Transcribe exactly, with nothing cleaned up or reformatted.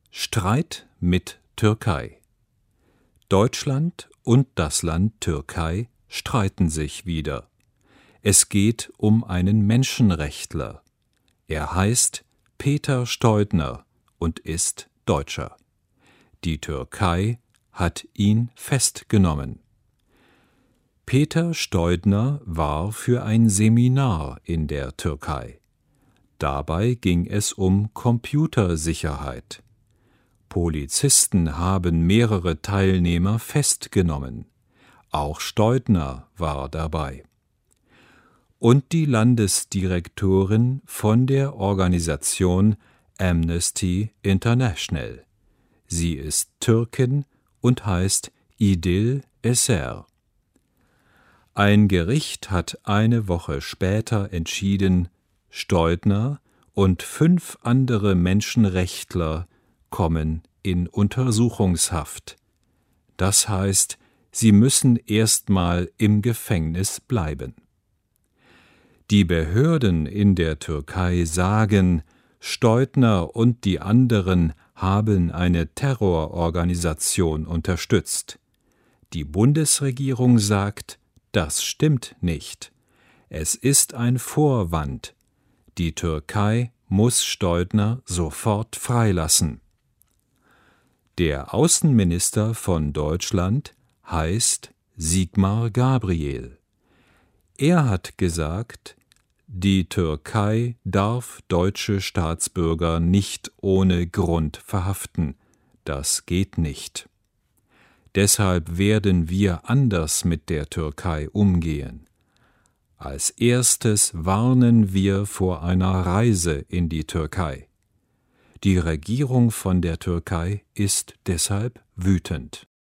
Streit mit Türkei. Deutschland und das Land Türkei streiten sich wieder. Es geht um einen Menschenrechtler. Er heißt Peter Steudner und ist Deutscher. Die Türkei hat ihn festgenommen. Peter Steudner war für ein Seminar in der Türkei. Dabei ging es um Computersicherheit. Polizisten haben mehrere Teilnehmer festgenommen. Auch Steudner war dabei. Und die Landesdirektorin von der Organisation Amnesty International. Sie ist Türkin und heißt İdil Eser. Ein Gericht hat eine Woche später entschieden, Steudner und fünf andere Menschenrechtler kommen in Untersuchungshaft. Das heißt, sie müssen erstmal im Gefängnis bleiben. Die Behörden in der Türkei sagen, Steudner und die anderen haben eine Terrororganisation unterstützt. Die Bundesregierung sagt, das stimmt nicht. Es ist ein Vorwand. Die Türkei muss Steudner sofort freilassen. Der Außenminister von Deutschland heißt Sigmar Gabriel. Er hat gesagt, die Türkei darf deutsche Staatsbürger nicht ohne Grund verhaften. Das geht nicht. Deshalb werden wir anders mit der Türkei umgehen. Als erstes warnen wir vor einer Reise in die Türkei. Die Regierung von der Türkei ist deshalb wütend.